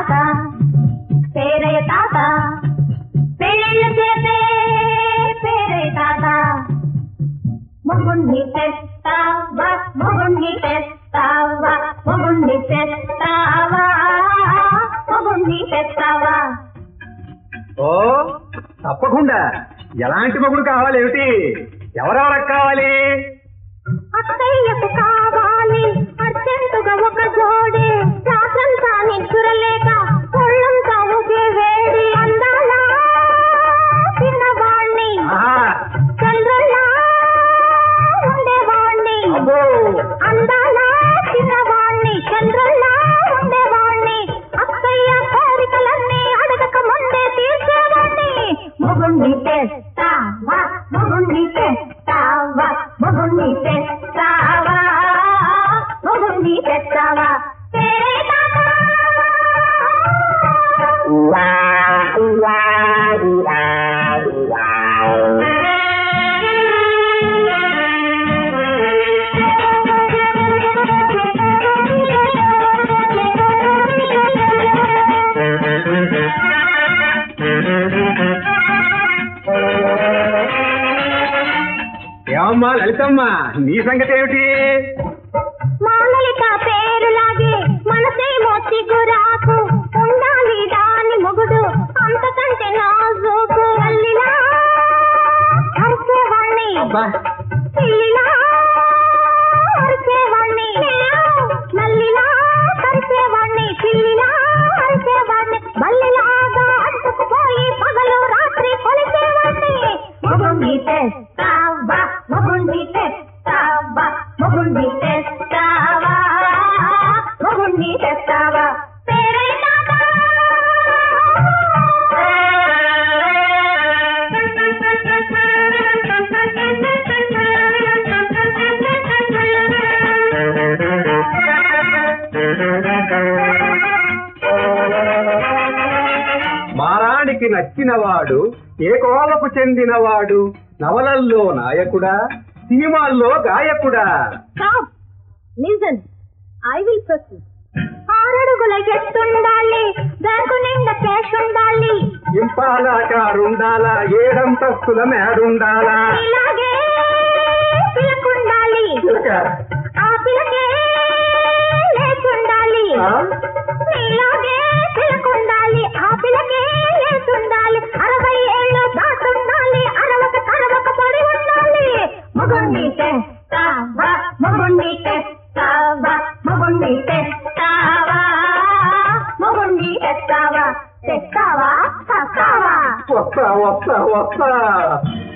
తాత పేరయ్య తాత పెళ్ళిళ్ళు చేసే పేరయ్య తాత మొగుణ్ణి తెస్తావా మొగుణ్ణి తెస్తావా మొగుణ్ణి తెస్తావా మొగుణ్ణి తెస్తావా. ఓ తప్పకుండా. ఎలాంటి మొగుడు కావాలి? ఏమిటి? ఎవరెవరికి కావాలి? అత్తయ్యకు కావాలి అర్జెంటుగా ఒక జోడి, రాత్రంతా నిద్రలేక ఒళ్ళంతా ఒకే వేడి, అందాల చిన్నవాణ్ణి చంద్రుల్లా ఉండేవాణ్ణి, అందాల చిన్నవాణ్ణి చంద్రుల్లా ఉండేవాణ్ణి, అత్తయ్య కోరికలన్నీ అడగక ముందే తీర్చేవాణ్ణి. మొగుణ్ణి తెస్తావా మొగుణ్ణి తెస్తావా మొగుణ్ణి తెస్తావా మొగుణ్ణి తెస్తావా. ఏమమ్మా లలితమ్మ, నీ సంగతి ఏమిటి? మా లలిత పేరులాగే మనసేమో చిగురాకు, ఉండాలి దాని మొగుడు అంతకంటే నాజూకు, అల్లిలా అరిచేవాణ్ణి పిల్లిలా అరిచేవాణ్ణి, నల్లిలా కరిచేవాణ్ణి పిల్లిలా అరిచేవాణ్ణి, బల్లిలాగా అంటుకుపోయి పగలు రాత్రి కొలిచేవాణ్ణి. మొగుణ్ణి తెస్తావా మొగుణ్ణి తెస్తావా మొగుణ్ణి తెస్తావా మొగుణ్ణి తెస్తావా. మారానికి నచ్చినవాడు, ఏ కోవకు చెందినవాడు, నవలల్లో నాయకుడా, సినిమాల్లో గాయకుడా? Listen, I will proceed. 6 అడుగుల ఎత్తుండాలి, బ్యాంకు నిండా క్యాష్ ఉండాలి, ఇంపాలా కారుండాలా, 7 అంతస్తుల మేడుండాలా, ఇలాగే పిలకుండాలి, ఆ పిలకే లేచుండాలి, ఇలాగే పిలకుండాలి, ఆ పిలకే లేచుండాలి, 60 ఏళ్ళు దాటుండాలి, అరవక పడి ఉండాలి. మొగుణ్ణి తెస్తావా మొగుణ్ణి తెస్తావా మొగుణ్ణి తెస్తావా మొగుణ్ణి తెస్తావా తెస్తావా తెస్తావా. వస్తా వస్తా వస్తా.